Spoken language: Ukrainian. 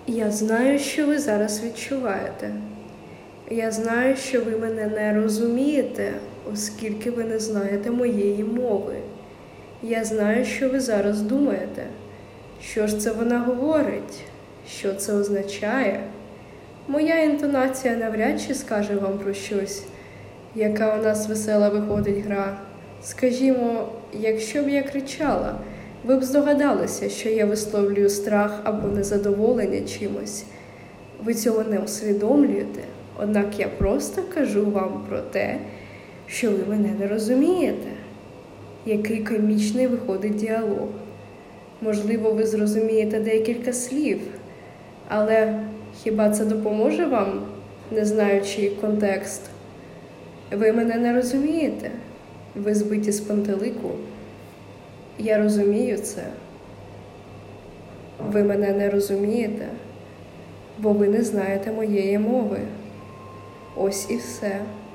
Я знаю, що ви зараз відчуваєте. Я знаю, що ви мене не розумієте, оскільки ви не знаєте моєї мови. Я знаю, що ви зараз думаєте. Що ж це вона говорить? Що це означає? Моя інтонація навряд чи скаже вам про щось. Яка у нас весела виходить гра. Скажімо, якщо б я кричала, ви б здогадалися, що я висловлюю страх або незадоволення чимось. Ви цього не усвідомлюєте, однак я просто кажу вам про те, що ви мене не розумієте. Який комічний виходить діалог. Можливо, ви зрозумієте декілька слів, але хіба це допоможе вам, не знаючи контекст? Ви мене не розумієте? Ви збиті з пантелику? Я розумію це. Ви мене не розумієте, бо ви не знаєте моєї мови. Ось і все.